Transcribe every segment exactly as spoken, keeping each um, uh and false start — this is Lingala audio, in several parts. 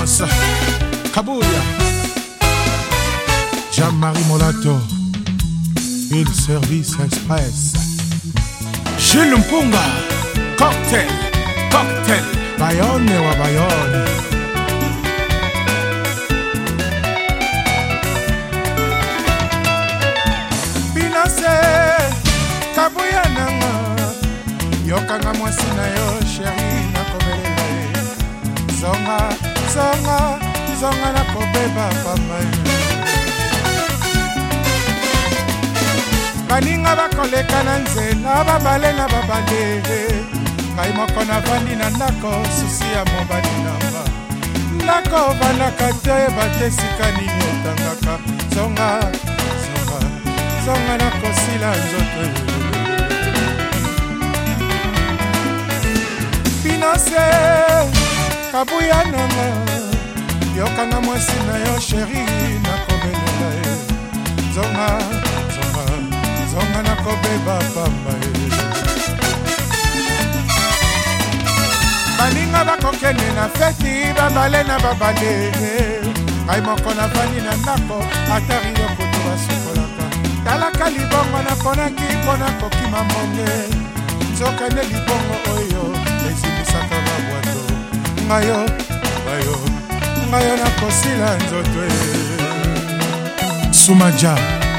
Ambiance Kabouya Jean-Marie Molato Il Service Express Gilles Mpunga Cocktail Cocktail Bayonne wa Bayonne Binase Kabouya nanga Yokanga mwasi na yo chéri na kobelela Zonga, zonga, zonga na kobeba pamba Baninga bakoleka na nzela babale na babale Ngai moko na vandi na ndako susi ya mobali namba Ndako banaka te batesika nini etangaka Zonga, zonga, zonga na kosila nzoto Binase Kabouya nanga Yokanga mwasi na yo chéri na kobelela Zonga, zonga, zonga na kobeba pamba Baninga bakokende na feti babale na babale Ngai moko na vandi na ndako atari lokoto basukolaka Talaka libongo na ponaki pona kokima mbonge Nzokende libongo oyo ezimisaka babwato Ngayo, ngayo, ngayo na kosila nzoto Sumaja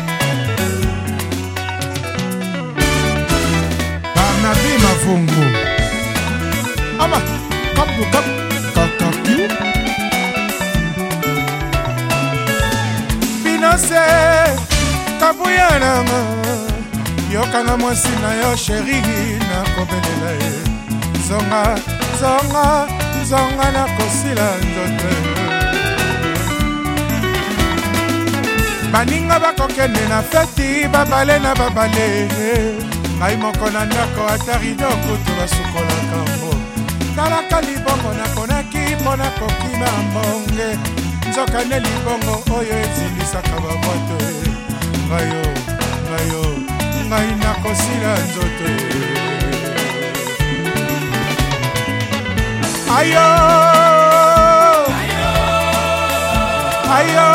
Barnabi Mavungu Ama, kapu, kapu, kakapu Binase, Kabouya nanga Yokanga mwasi na yo chéri na kobelela Zonga, zonga Zonga na kosila nzoto Baninga bakokende na feti babale na babale Ngai moko na ndako atari dokutu basukola kambo Talaka libongo na ponaki pona kokima mbonge Nzokane libongo oyo ezilisaka babwato Ngayo, ngayo, ngai na kosila nzoto Ayo, ayo, ayo,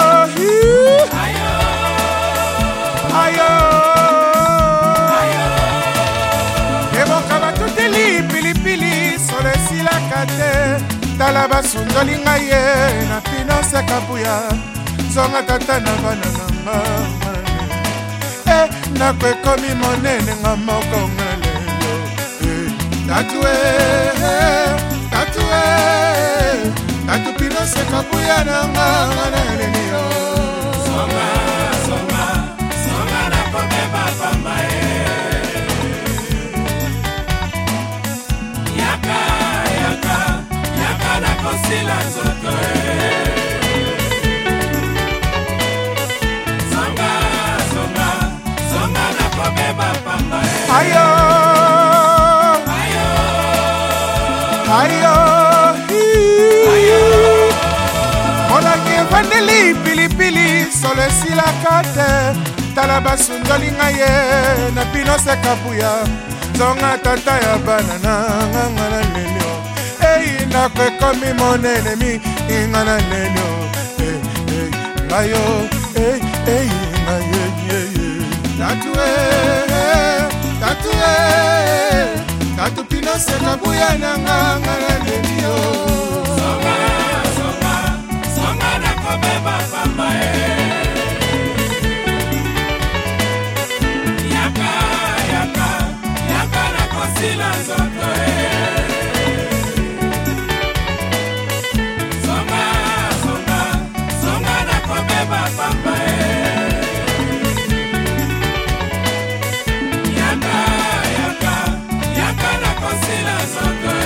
ayo, ayo. Eboka batuteli pilipili sole silaka te Tala basundoli ngai ye na Binase Kabouya Zonga tata na bana na mama Eh, nako ekomi monene nga moko ngalelo Eh, tatue Tatue Tatu Binase Kabouya nanga ngalele yo Zonga, zonga, zonga na kobeba pamba e Yaka, yaka, yaka na kosila nzoto e Zonga, zonga, zonga na kobeba pamba e Ayo Ayo Ayo Ayo Monaki vandeli pilipili sole silaka te Tala basundoli ngai ye na Binase Kabouya Zonga tata ya bana na nganga na lelio Ei nako ekomi monene mi inga na lelio Ei, ei, ngayo, ei, ei, ngayo, ei, ei Tatue, tatue Tatu Binase Kabouya na nganga na lelio Zonga, zonga, zonga na kobeba pamba e Yaka, yaka, yaka na kosila nzoto e Zonga, zonga, zonga na kobeba pamba e Yaka, yaka, yaka na kosila nzoto e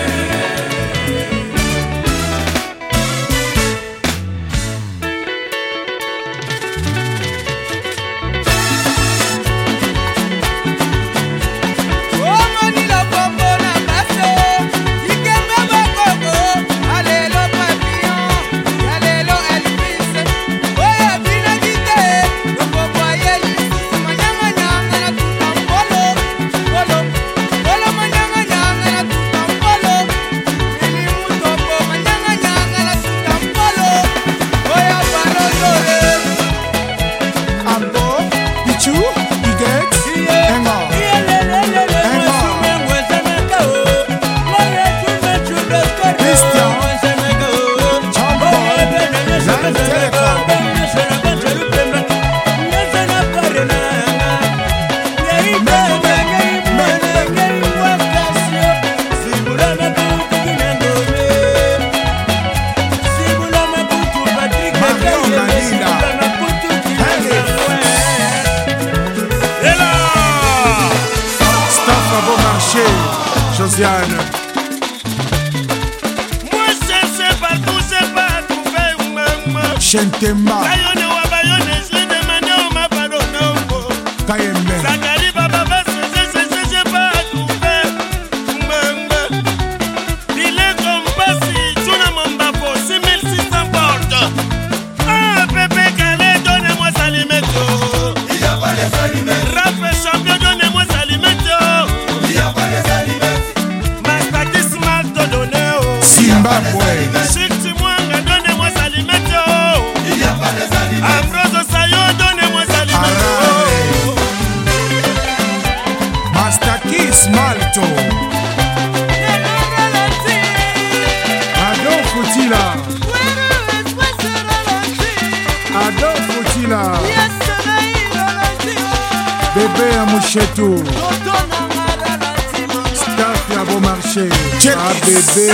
Oh, Manila, Pombo, na Shentemba Kayone wabayone je demande au ma pardonne Kayembe Zakari baba basse je je je je pas trouvé Mbembe Il est comme passi Tuna mamba po six mille six cents portes Ah bébé Calé donnez-moi Salimeto Il y a pas les Salimeto Rap champion donnez-moi Salimeto Il y a pas les Salimeto Mastaki Smart donné Zimbabwe Chic Timwanga donnez-moi Salimeto Il y a pas les Salimeto Ambrose Sayo donnez-moi Salimeto Mastaki Smalto Ado Futila Ado Futila Bébé à Mouchetou Staff à Beau Marché Ah bébé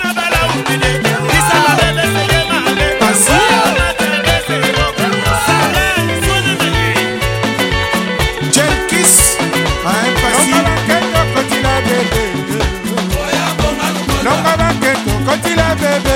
Jelkis à Impassi Longa Baketo Kotila bébé